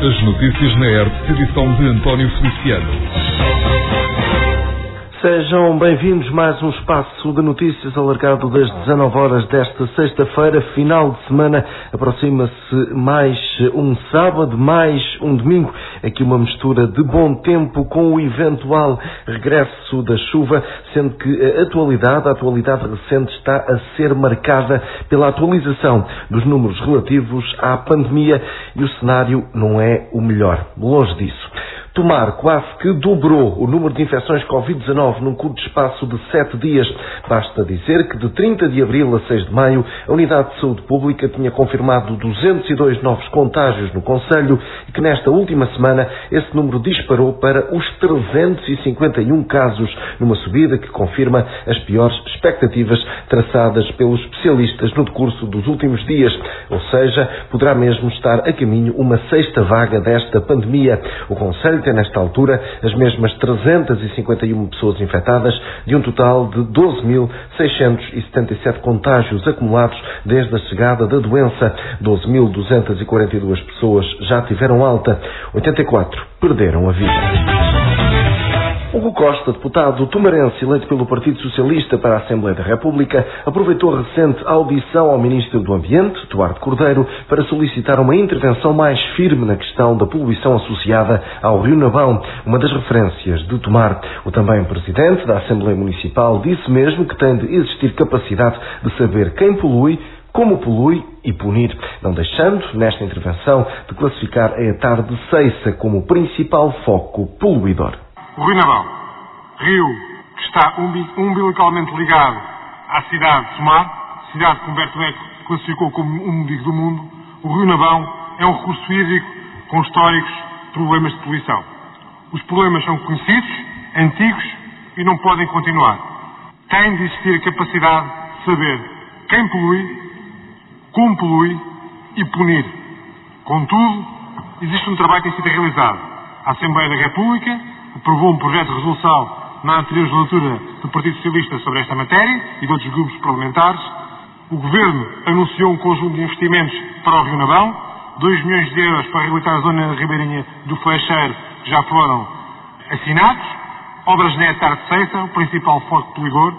As notícias na ERP, edição de António Feliciano. Sejam bem-vindos a mais um espaço de notícias alargado das 19 horas desta sexta-feira, final de semana. Aproxima-se mais um sábado, mais um domingo. Aqui uma mistura de bom tempo com o eventual regresso da chuva, sendo que a atualidade recente está a ser marcada pela atualização dos números relativos à pandemia e o cenário não é o melhor. Longe disso. Tomar quase que dobrou o número de infecções Covid-19 num curto espaço de 7 dias. Basta dizer que de 30 de abril a 6 de maio, a Unidade de Saúde Pública tinha confirmado 202 novos contágios no concelho e que nesta última semana esse número disparou para os 351 casos, numa subida que confirma as piores expectativas traçadas pelos especialistas no decurso dos últimos dias. Ou seja, poderá mesmo estar a caminho uma sexta vaga desta pandemia. O concelho tem nesta altura as mesmas 351 pessoas infectadas, de um total de 12.677 contágios acumulados desde a chegada da doença. 12.242 pessoas já tiveram alta, 84 perderam a vida. Hugo Costa, deputado tomarense eleito pelo Partido Socialista para a Assembleia da República, aproveitou a recente audição ao Ministro do Ambiente, Duarte Cordeiro, para solicitar uma intervenção mais firme na questão da poluição associada ao Rio Nabão, uma das referências de Tomar. O também Presidente da Assembleia Municipal disse mesmo que tem de existir capacidade de saber quem polui, como polui e punir, não deixando, nesta intervenção, de classificar a etar de Ceiça como o principal foco poluidor. O Rio Nabão, rio que está umbilicalmente ligado à cidade de Tomar, cidade que Humberto Eco classificou como o umbigo do mundo. O Rio Nabão é um recurso hídrico com históricos problemas de poluição. Os problemas são conhecidos, antigos e não podem continuar. Tem de existir a capacidade de saber quem polui, como polui e punir. Contudo, existe um trabalho que tem sido realizado. A Assembleia da República aprovou um projeto de resolução na anterior legislatura do Partido Socialista sobre esta matéria e de outros grupos parlamentares. O Governo anunciou um conjunto de investimentos para o Rio Nabão, 2 milhões de euros para reabilitar a zona ribeirinha do Flecheiro já foram assinados, obras na etar de Ceiça, o principal foco poluidor,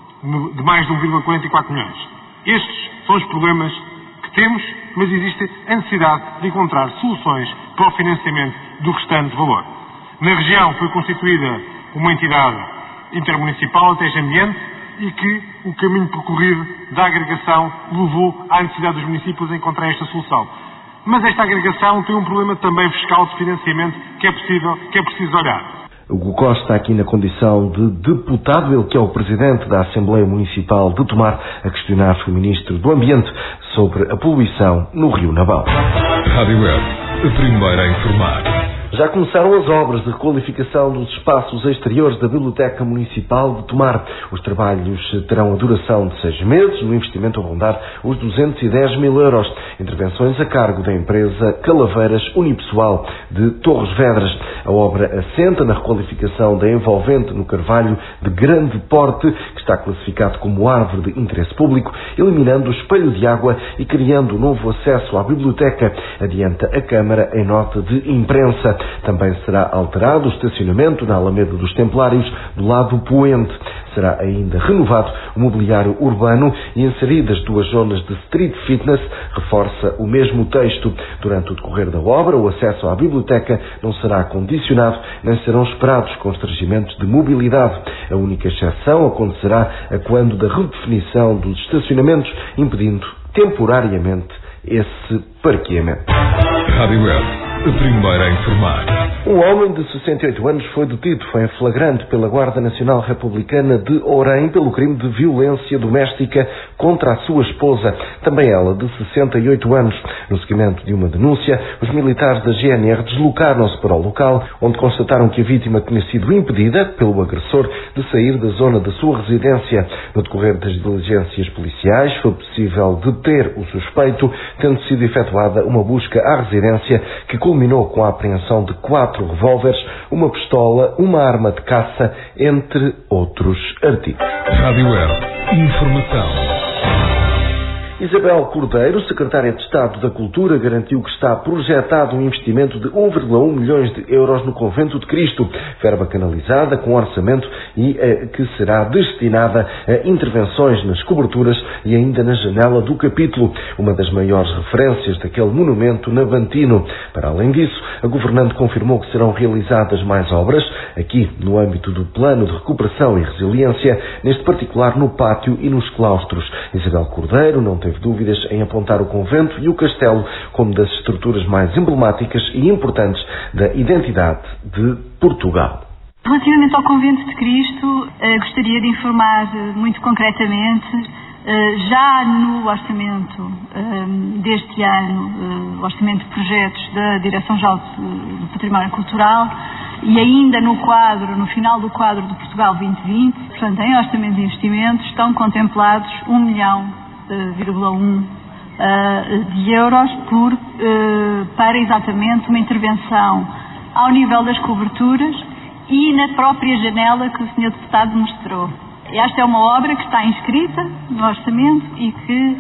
de mais de 1,44 milhões. Estes são os problemas que temos, mas existe a necessidade de encontrar soluções para o financiamento do restante valor. Na região foi constituída uma entidade intermunicipal, a TEG Ambiente, e que o caminho percorrido da agregação levou à necessidade dos municípios em encontrar esta solução. Mas esta agregação tem um problema também fiscal de financiamento que é preciso olhar. Hugo Costa aqui na condição de deputado, ele que é o Presidente da Assembleia Municipal de Tomar, a questionar-se o Ministro do Ambiente sobre a poluição no Rio Nabão. Rádio Web, a primeira a informar. Já começaram as obras de requalificação dos espaços exteriores da Biblioteca Municipal de Tomar. Os trabalhos terão a duração de 6 meses, no investimento a rondar os 210 mil euros. Intervenções a cargo da empresa Calaveiras Unipessoal de Torres Vedras. A obra assenta na requalificação da envolvente no Carvalho de grande porte, que está classificado como árvore de interesse público, eliminando o espelho de água e criando novo acesso à biblioteca, adianta a Câmara em nota de imprensa. Também será alterado o estacionamento na Alameda dos Templários, do lado poente. Será ainda renovado o mobiliário urbano e inseridas 2 zonas de street fitness, reforça o mesmo texto. Durante o decorrer da obra, o acesso à biblioteca não será condicionado, nem serão esperados constrangimentos de mobilidade. A única exceção acontecerá a quando da redefinição dos estacionamentos, impedindo temporariamente esse parqueamento. Rádio Web, a primeira a informar. Um homem de 68 anos foi detido em flagrante pela Guarda Nacional Republicana de Orem pelo crime de violência doméstica contra a sua esposa, também ela de 68 anos. No seguimento de uma denúncia, os militares da GNR deslocaram-se para o local, onde constataram que a vítima tinha sido impedida pelo agressor de sair da zona da sua residência. No decorrer das diligências policiais, foi possível deter o suspeito, tendo sido efetuada uma busca à residência que culminou com a apreensão de 4 revólveres, uma pistola, uma arma de caça, entre outros artigos. Rádio Web, informação. Isabel Cordeiro, secretária de Estado da Cultura, garantiu que está projetado um investimento de 1,1 milhões de euros no Convento de Cristo, verba canalizada com orçamento e que será destinada a intervenções nas coberturas e ainda na janela do capítulo, uma das maiores referências daquele monumento navantino. Para além disso, a governante confirmou que serão realizadas mais obras, aqui no âmbito do Plano de Recuperação e Resiliência, neste particular no pátio e nos claustros. Isabel Cordeiro não teve dúvidas em apontar o convento e o castelo como das estruturas mais emblemáticas e importantes da identidade de Portugal. Relativamente ao Convento de Cristo, gostaria de informar muito concretamente, já no orçamento deste ano, o orçamento de projetos da Direção-Geral do Património Cultural, e ainda no final do quadro do Portugal 2020, portanto, em orçamento de investimentos, estão contemplados 1,1 milhão de euros para exatamente uma intervenção ao nível das coberturas e na própria janela que o Sr. Deputado mostrou. Esta é uma obra que está inscrita no orçamento e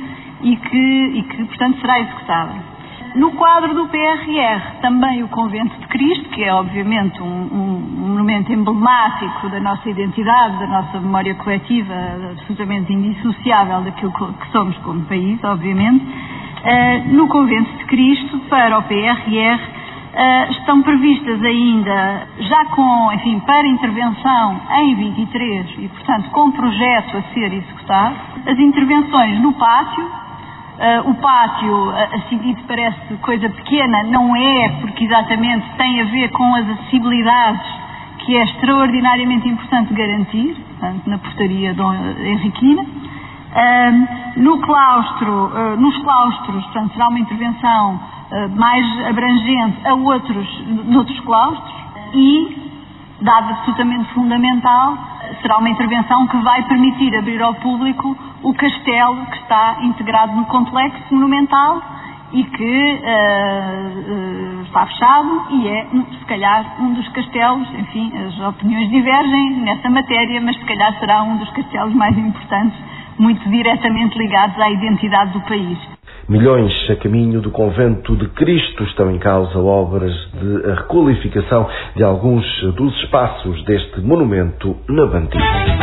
que portanto, será executada. No quadro do PRR, também o Convento de Cristo, que é obviamente um monumento emblemático da nossa identidade, da nossa memória coletiva, absolutamente indissociável daquilo que somos como país, obviamente. No Convento de Cristo, para o PRR, estão previstas ainda, já para intervenção em 23 e, portanto, com projeto a ser executado, as intervenções no pátio. O pátio, assim dito, parece coisa pequena, não é, porque exatamente tem a ver com as acessibilidades que é extraordinariamente importante garantir, portanto, na portaria Dom Henriquina. Nos claustros, portanto, será uma intervenção mais abrangente noutros claustros e, dado absolutamente fundamental, será uma intervenção que vai permitir abrir ao público o castelo que está integrado no complexo monumental e que está fechado e é, se calhar, um dos castelos, enfim, as opiniões divergem nessa matéria, mas se calhar será um dos castelos mais importantes, muito diretamente ligados à identidade do país. Milhões a caminho do Convento de Cristo. Estão em causa obras de requalificação de alguns dos espaços deste monumento navantino.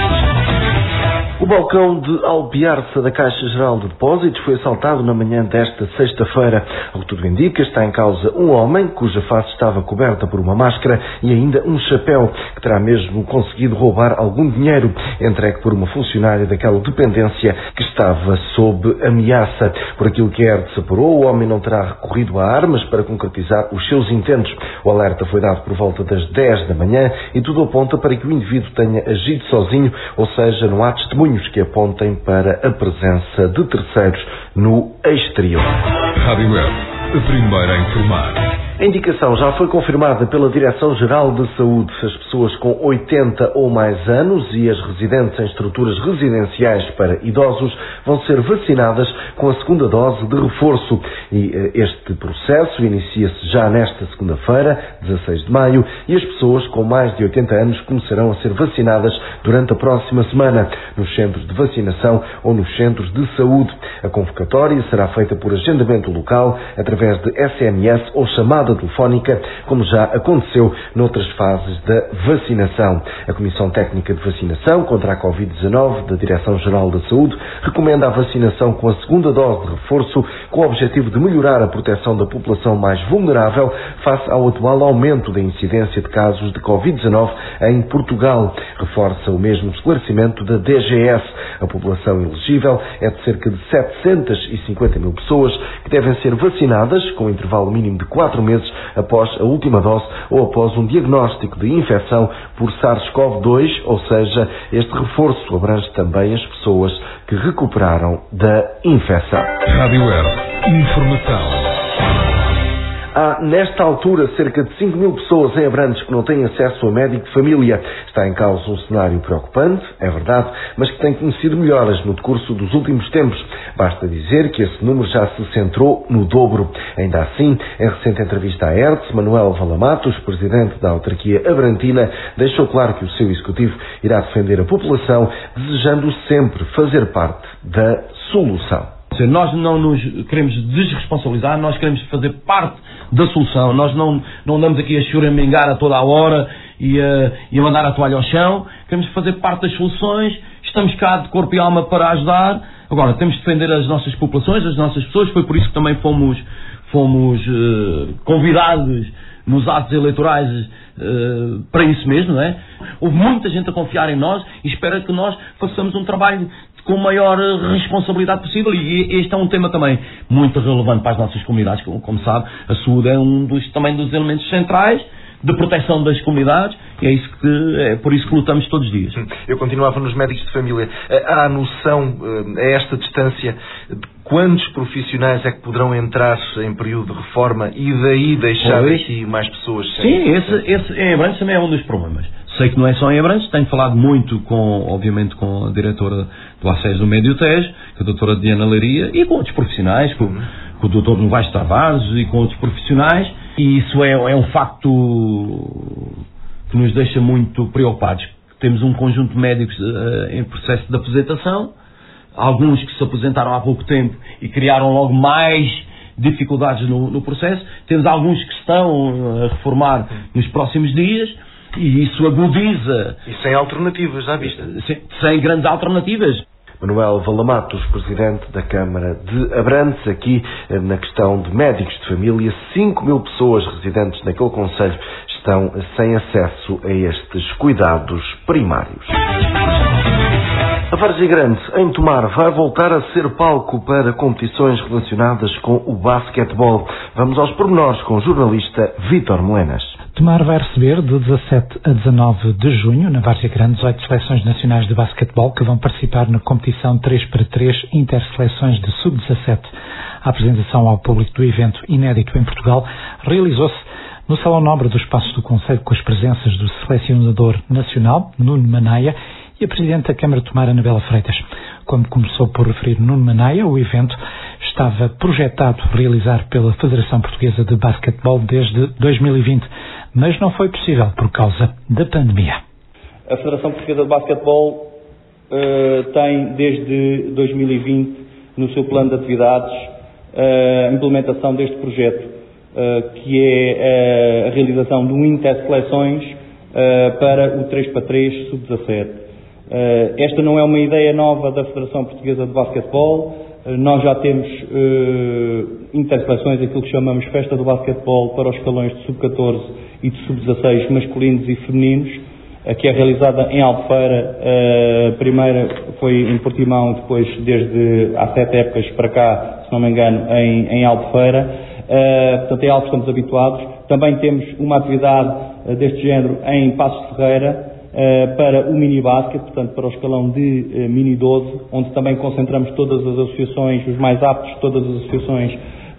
O balcão de Alpiarça da Caixa Geral de Depósitos foi assaltado na manhã desta sexta-feira. Ao que tudo indica, está em causa um homem cuja face estava coberta por uma máscara e ainda um chapéu, que terá mesmo conseguido roubar algum dinheiro, entregue por uma funcionária daquela dependência que estava sob ameaça. Por aquilo que a ERDS apurou, o homem não terá recorrido a armas para concretizar os seus intentos. O alerta foi dado por volta das 10 da manhã e tudo aponta para que o indivíduo tenha agido sozinho, ou seja, não há testemunhos que apontem para a presença de terceiros no exterior. Rádio Web, a primeira a informar. A indicação já foi confirmada pela Direção-Geral de Saúde. As pessoas com 80 ou mais anos e as residentes em estruturas residenciais para idosos vão ser vacinadas com a segunda dose de reforço. E este processo inicia-se já nesta segunda-feira, 16 de maio, e as pessoas com mais de 80 anos começarão a ser vacinadas durante a próxima semana, nos centros de vacinação ou nos centros de saúde. A convocatória será feita por agendamento local, através de SMS ou chamada telefónica, como já aconteceu noutras fases da vacinação. A Comissão Técnica de Vacinação contra a Covid-19 da Direção-Geral da Saúde recomenda a vacinação com a segunda dose de reforço com o objetivo de melhorar a proteção da população mais vulnerável face ao atual aumento da incidência de casos de Covid-19 em Portugal. Reforça o mesmo esclarecimento da DGS. A população elegível é de cerca de 750 mil pessoas que devem ser vacinadas com intervalo mínimo de 4 meses após a última dose ou após um diagnóstico de infecção por SARS-CoV-2, ou seja, este reforço abrange também as pessoas que recuperaram da infecção. Rádio Web, informação. Há, nesta altura, cerca de 5 mil pessoas em Abrantes que não têm acesso a médico de família. Está em causa um cenário preocupante, é verdade, mas que tem conhecido melhoras no decurso dos últimos tempos. Basta dizer que esse número já se centrou no dobro. Ainda assim, em recente entrevista à ERDS, Manuel Valamatos, presidente da autarquia abrantina, deixou claro que o seu executivo irá defender a população, desejando sempre fazer parte da solução. Nós não nos queremos desresponsabilizar, nós queremos fazer parte da solução. Nós não andamos aqui a choramingar a toda a hora e a mandar a toalha ao chão. Queremos fazer parte das soluções, estamos cá de corpo e alma para ajudar. Agora, temos de defender as nossas populações, as nossas pessoas. Foi por isso que também fomos convidados nos atos eleitorais para isso mesmo, não é? Houve muita gente a confiar em nós e espera que nós façamos um trabalho com a maior responsabilidade possível, e este é um tema também muito relevante para as nossas comunidades. Como sabe, a saúde é também dos elementos centrais de proteção das comunidades, e é por isso que lutamos todos os dias. Eu continuava nos médicos de família. Há noção, a esta distância, de quantos profissionais é que poderão entrar em período de reforma e daí deixar aqui mais pessoas? Sim, esse em Abrantes também é um dos problemas. Sei que não é só em Abrantes, tenho falado muito obviamente com a diretora do ACES do Médio Tejo, com a doutora Diana Leiria, e com outros profissionais, com o doutor Novaes Tavares e com outros profissionais, e isso é um facto que nos deixa muito preocupados. Temos um conjunto de médicos em processo de aposentação, alguns que se aposentaram há pouco tempo e criaram logo mais dificuldades no processo, temos alguns que estão a reformar nos próximos dias, e isso agudiza. E sem alternativas, já viste? Sem grandes alternativas. Manuel Valamatos, presidente da Câmara de Abrantes, aqui na questão de médicos de família. 5.000 pessoas residentes naquele concelho estão sem acesso a estes cuidados primários. A Várzea Grande, em Tomar, vai voltar a ser palco para competições relacionadas com o basquetebol. Vamos aos pormenores com o jornalista Vítor Melenas. Tomar vai receber de 17 a 19 de junho, na Várzea Grande, 18 seleções nacionais de basquetebol que vão participar na competição 3x3 Interseleções de Sub-17. A apresentação ao público do evento inédito em Portugal realizou-se no Salão Nobre do Espaço do Concelho, com as presenças do selecionador nacional, Nuno Manaia, e a Presidente da Câmara de Tomar, Anabela Freitas. Como começou por referir Nuno Manaia, o evento estava projetado realizar pela Federação Portuguesa de Basquetebol desde 2020, mas não foi possível por causa da pandemia. A Federação Portuguesa de Basquetebol tem desde 2020 no seu plano de atividades a implementação deste projeto, que é a realização de um Interseleções para o 3x3 Sub-17. Esta não é uma ideia nova da Federação Portuguesa de Basquetebol. Nós já temos interseleções, aquilo que chamamos Festa do Basquetebol para os escalões de Sub-14 e de Sub-16 masculinos e femininos, que é realizada em Albufeira. A primeira foi em Portimão, depois desde há 7 épocas para cá, se não me engano, em Albufeira. Portanto, é algo que estamos habituados. Também temos uma atividade deste género em Passos de Ferreira, para o mini-basket, portanto para o escalão de mini-12, onde também concentramos todas as associações, os mais aptos de todas as associações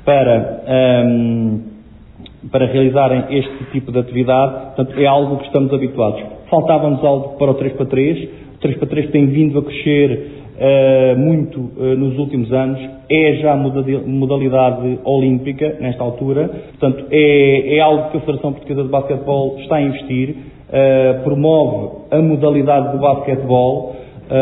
para realizarem este tipo de atividade. Portanto, é algo que estamos habituados. Faltava-nos algo para o 3x3. O 3x3 tem vindo a crescer muito nos últimos anos, é já modalidade olímpica nesta altura, portanto é algo que a Federação Portuguesa de Basquetebol está a investir. Promove a modalidade do basquetebol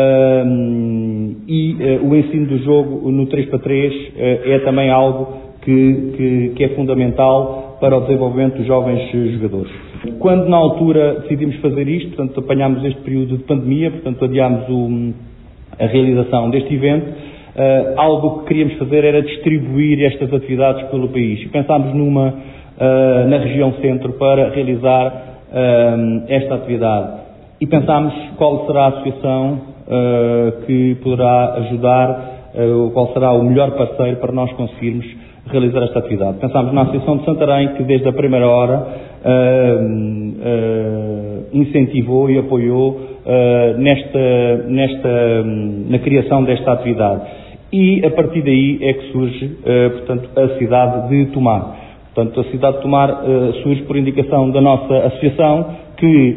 e o ensino do jogo no 3x3 é também algo que é fundamental para o desenvolvimento dos jovens jogadores. Quando na altura decidimos fazer isto, portanto apanhámos este período de pandemia, portanto adiámos a realização deste evento, algo que queríamos fazer era distribuir estas atividades pelo país. E pensámos na região centro para realizar esta atividade e pensámos qual será a associação que poderá ajudar, qual será o melhor parceiro para nós conseguirmos realizar esta atividade. Pensámos na Associação de Santarém, que desde a primeira hora incentivou e apoiou na criação desta atividade, e a partir daí é que surge portanto, a cidade de Tomar. Portanto, a cidade de Tomar surge por indicação da nossa associação, que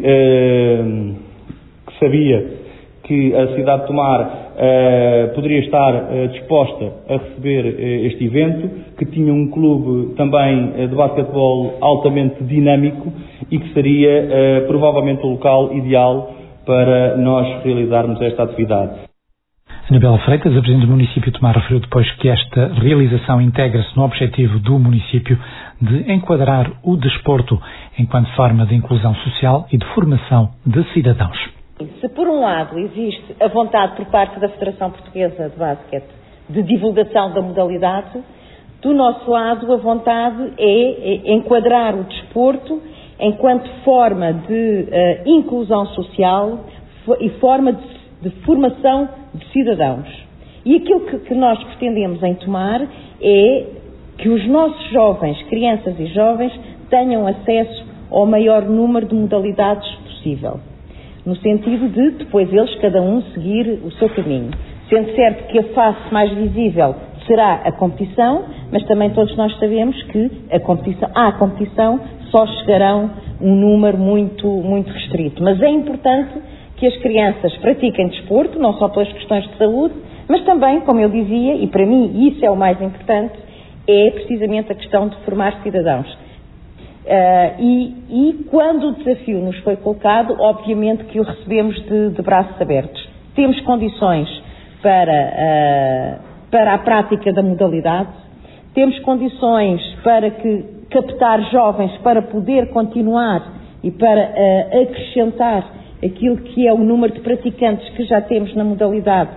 sabia que a cidade de Tomar poderia estar disposta a receber este evento, que tinha um clube também de basquetebol altamente dinâmico e que seria provavelmente o local ideal para nós realizarmos esta atividade. Anabela Freitas, a Presidente do município de Tomar, referiu depois que esta realização integra-se no objetivo do município de enquadrar o desporto enquanto forma de inclusão social e de formação de cidadãos. Se por um lado existe a vontade por parte da Federação Portuguesa de Basquete de divulgação da modalidade, do nosso lado a vontade é enquadrar o desporto enquanto forma de inclusão social e forma de formação de cidadãos. E aquilo que nós pretendemos em Tomar é que os nossos jovens, crianças e jovens, tenham acesso ao maior número de modalidades possível, no sentido de depois eles, cada um, seguir o seu caminho. Sendo certo que a face mais visível será a competição, mas também todos nós sabemos que à competição só chegarão um número muito, muito restrito. Mas é importante que as crianças pratiquem desporto, não só pelas questões de saúde, mas também, como eu dizia, e para mim isso é o mais importante, é precisamente a questão de formar cidadãos. E quando o desafio nos foi colocado, obviamente que o recebemos de braços abertos. Temos condições para a prática da modalidade, temos condições para captar jovens para poder continuar e para acrescentar aquilo que é o número de praticantes que já temos na modalidade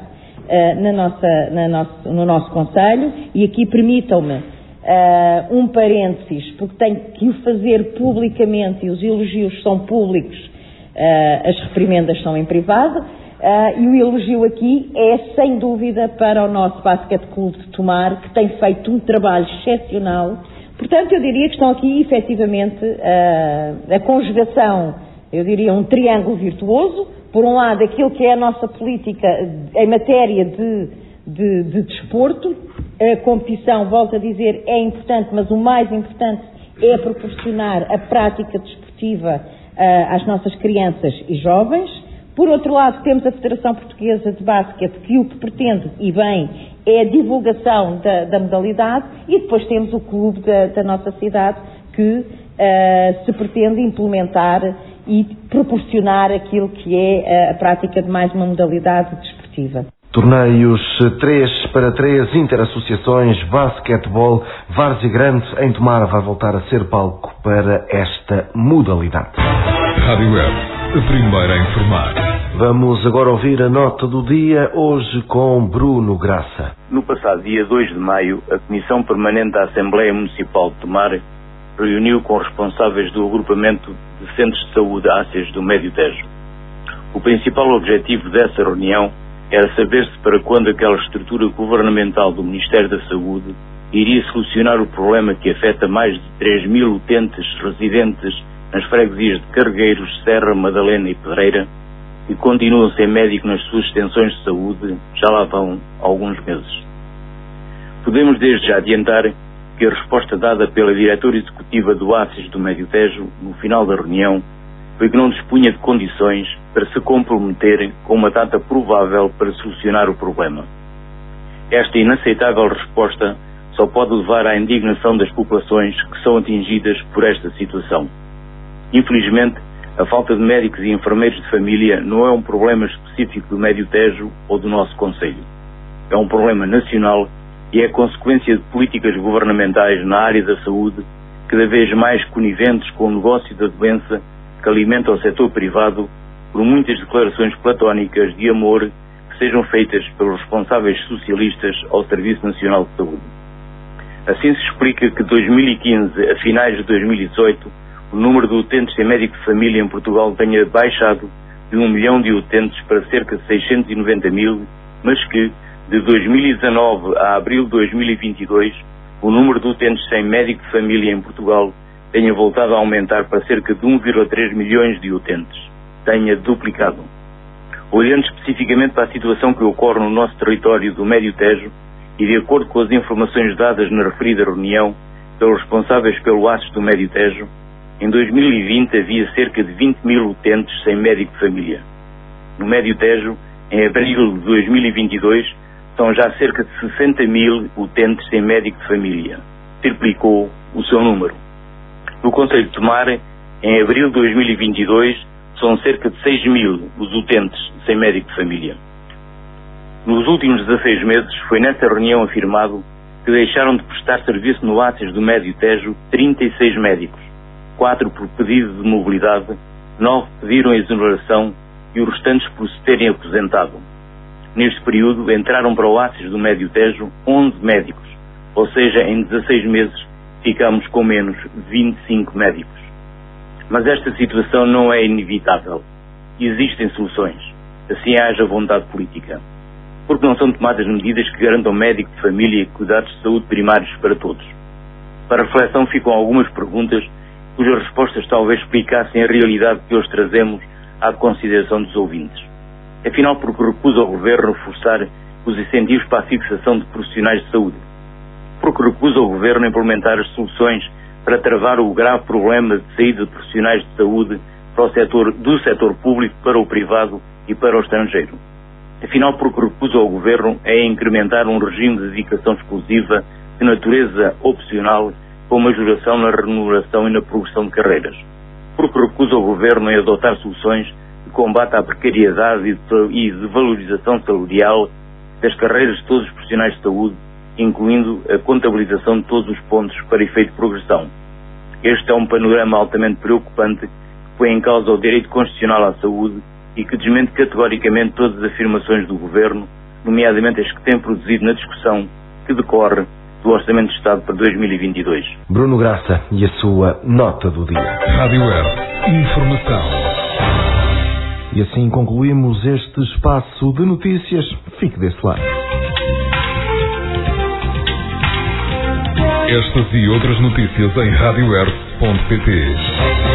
no nosso concelho. E aqui permitam-me um parênteses, porque tenho que o fazer publicamente e os elogios são públicos, as reprimendas são em privado, e o elogio aqui é sem dúvida para o nosso Basquete Clube de Tomar, que tem feito um trabalho excepcional. Portanto, eu diria que estão aqui efetivamente a conjugação, eu diria um triângulo virtuoso. Por um lado, aquilo que é a nossa política em matéria de desporto. A competição, volto a dizer, é importante, mas o mais importante é proporcionar a prática desportiva às nossas crianças e jovens. Por outro lado, temos a Federação Portuguesa de Basquete, que o que pretende, e bem, é a divulgação da modalidade, e depois temos o clube da nossa cidade, que se pretende implementar e proporcionar aquilo que é a prática de mais uma modalidade desportiva. Torneios 3x3, interassociações, basquetebol, Várzea Grande em Tomar vai voltar a ser palco para esta modalidade. Rádio Web, a primeira a informar. Vamos agora ouvir a nota do dia, hoje com Bruno Graça. No passado dia 2 de maio, a Comissão Permanente da Assembleia Municipal de Tomar reuniu com responsáveis do agrupamento de centros de saúde ACES do Médio Tejo. O principal objetivo dessa reunião era saber-se para quando aquela estrutura governamental do Ministério da Saúde iria solucionar o problema que afeta mais de 3.000 utentes residentes nas freguesias de Cargueiros, Serra, Madalena e Pedreira, que continuam sem médico nas suas extensões de saúde, já lá vão alguns meses. Podemos desde já adiantar que a resposta dada pela diretora executiva do ACES do Médio Tejo, no final da reunião, foi que não dispunha de condições para se comprometer com uma data provável para solucionar o problema. Esta inaceitável resposta só pode levar à indignação das populações que são atingidas por esta situação. Infelizmente, a falta de médicos e enfermeiros de família não é um problema específico do Médio Tejo ou do nosso concelho. É um problema nacional e é consequência de políticas governamentais na área da saúde, cada vez mais coniventes com o negócio da doença que alimenta o setor privado, por muitas declarações platónicas de amor que sejam feitas pelos responsáveis socialistas ao Serviço Nacional de Saúde. Assim se explica que de 2015 a finais de 2018 o número de utentes sem médico de família em Portugal tenha baixado de 1 milhão de utentes para cerca de 690 mil, mas que de 2019 a abril de 2022 o número de utentes sem médico de família em Portugal tenha voltado a aumentar para cerca de 1,3 milhões de utentes. Tenha duplicado. Olhando especificamente para a situação que ocorre no nosso território do Médio Tejo e de acordo com as informações dadas na referida reunião pelos responsáveis pelo ACES do Médio Tejo, em 2020 havia cerca de 20 mil utentes sem médico de família. No Médio Tejo, em abril de 2022, são já cerca de 60 mil utentes sem médico de família. Triplicou o seu número. No concelho de Tomar, em abril de 2022, são cerca de 6 mil os utentes sem médico de família. Nos últimos 16 meses foi nessa reunião afirmado que deixaram de prestar serviço no ACES do Médio Tejo 36 médicos, 4 por pedido de mobilidade, 9 pediram a exoneração e os restantes por se terem aposentado. Neste período entraram para o ACES do Médio Tejo 11 médicos, ou seja, em 16 meses ficamos com menos 25 médicos. Mas esta situação não é inevitável. Existem soluções, assim haja vontade política. Porque não são tomadas medidas que garantam médico de família e cuidados de saúde primários para todos. Para reflexão ficam algumas perguntas cujas respostas talvez explicassem a realidade que hoje trazemos à consideração dos ouvintes. Afinal, porque recusa o Governo reforçar os incentivos para a fixação de profissionais de saúde? Porque recusa o Governo implementar as soluções para travar o grave problema de saída de profissionais de saúde do setor público para o privado e para o estrangeiro? Afinal, porque recusa o Governo é incrementar um regime de dedicação exclusiva de natureza opcional com majoração na remuneração e na progressão de carreiras? Porque recusa o Governo em adotar soluções de combate à precariedade e de valorização salarial das carreiras de todos os profissionais de saúde, incluindo a contabilização de todos os pontos para efeito de progressão? Este é um panorama altamente preocupante que põe em causa o direito constitucional à saúde e que desmente categoricamente todas as afirmações do Governo, nomeadamente as que têm produzido na discussão que decorre do Orçamento de Estado para 2022. Bruno Graça e a sua nota do dia. Rádio Earth. Informação. E assim concluímos este espaço de notícias. Fique desse lado. Estas e outras notícias em radioearth.pt.